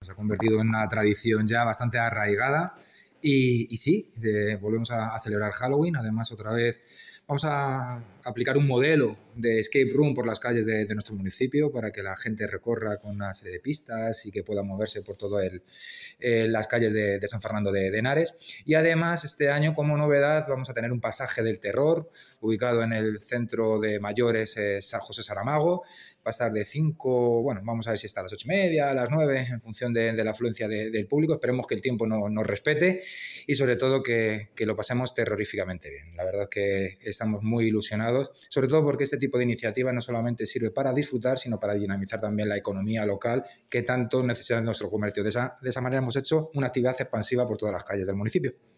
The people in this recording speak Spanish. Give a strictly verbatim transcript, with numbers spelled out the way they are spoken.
se ha convertido en una tradición ya bastante arraigada y, y sí, de, volvemos a, a celebrar Halloween. Además, otra vez vamos a aplicar un modelo de escape room por las calles de, de nuestro municipio para que la gente recorra con una serie de pistas y que pueda moverse por todo el, eh, las calles de, de San Fernando de, de Henares. Y además, este año, como novedad, vamos a tener un pasaje del terror ubicado en el centro de mayores eh, San José Saramago. Va a estar de cinco, bueno, vamos a ver si está a las ocho y media, a las nueve, en función de, de la afluencia de, del público. Esperemos que el tiempo no, nos respete y sobre todo que, que lo pasemos terroríficamente bien. La verdad que estamos muy ilusionados, sobre todo porque este tipo de iniciativa no solamente sirve para disfrutar, sino para dinamizar también la economía local que tanto necesita nuestro comercio. De esa, de esa manera hemos hecho una actividad expansiva por todas las calles del municipio.